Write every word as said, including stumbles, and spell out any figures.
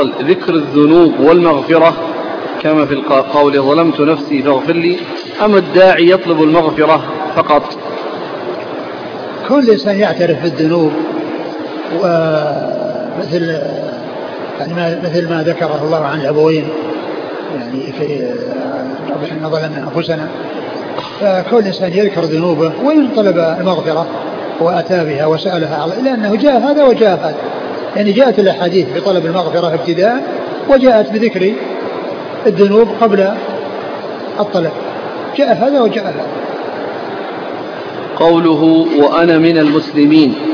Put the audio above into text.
ذكر الذنوب والمغفرة كما في القول ظلمت نفسي فاغفر لي، أم الداعي يطلب المغفرة فقط؟ كل إنسان يعترف بالذنوب، ومثل يعني مثل ما ذكره الله عن الأبوين يعني في ربنا ظلمنا أنفسنا، فكل إنسان يذكر ذنوبه ويطلب المغفرة وأتى بها وسألها، لأنه جاء هذا وجاء هذا، يعني جاءت الأحاديث بطلب المغفرة ابتداء، وجاءت بذكر الذنوب قبل الطلب، جاء هذا وجاء هذا. قوله وأنا من المسلمين